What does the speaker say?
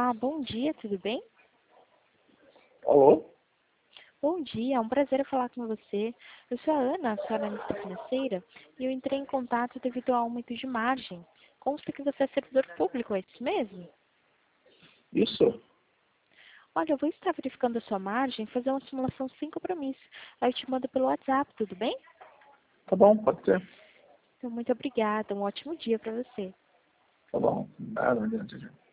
Olá, bom dia, tudo bem? Alô? Bom dia, é um prazer falar com você. Eu sou a Ana, sou analista financeira, e eu entrei em contato devido ao aumento de margem. Consta que você é servidor público, é isso mesmo? Isso? Olha, eu vou estar verificando a sua margem e fazer uma simulação sem compromisso. Aí eu te mando pelo WhatsApp, tudo bem? Tá bom, pode ser. Então, muito obrigada, um ótimo dia para você. Tá bom. Nada, não adianta.